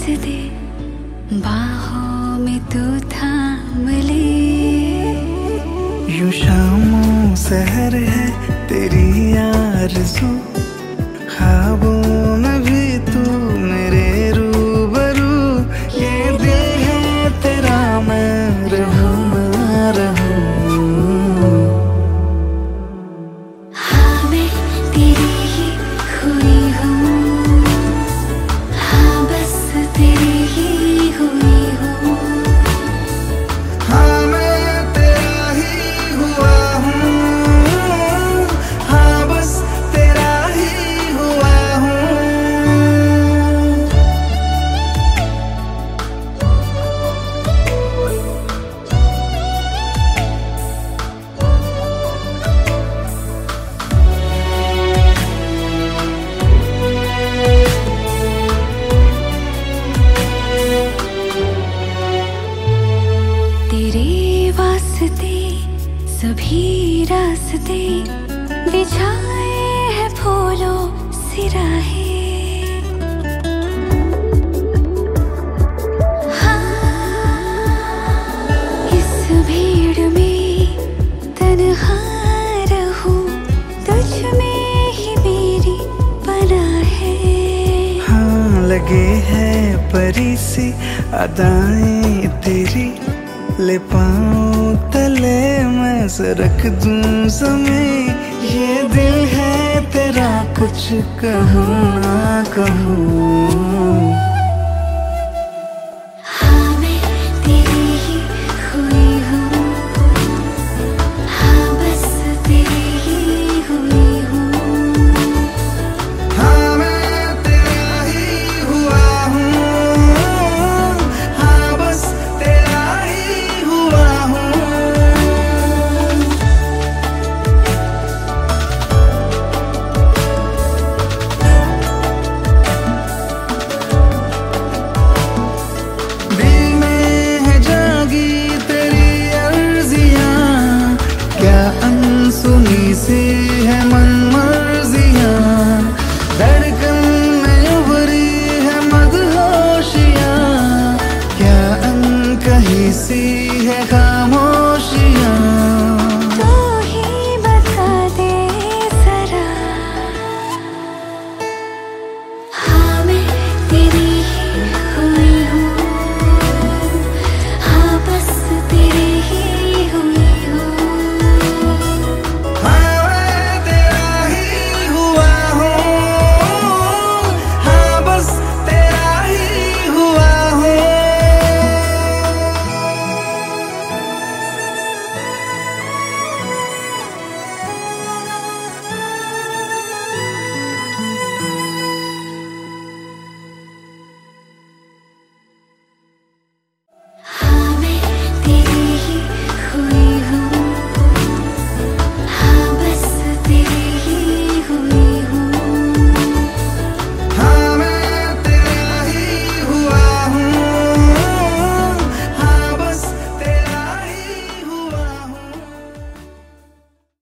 दे, बाहों में तू थाम ले। यूं शामों सहर है तेरी आरज़ू, ख्वाबों में भी तू मेरे रूबरू। ये दिल है तेरा, मैं रहूं ना रहूं। हाँ मैं तेरी ही हुई हूँ, हाँ बस तेरी ही हुई हूँ। हाँ मैं तेरा ही हुआ हूँ, हाँ बस तेरा ही हुआ हूँ। तेरे वास्ते सभी रास्ते बिछाए हैं फूलों से राहें। हाँ, इस भीड़ में तन्हा रहूं, तुझ में ही मेरी पनाह है। हाँ लगे है परी सी अदाएं तेरी, ले पाऊं तले मैं सरक दूं समय। ये दिल है तेरा, कुछ कहूँ ना कहूँ।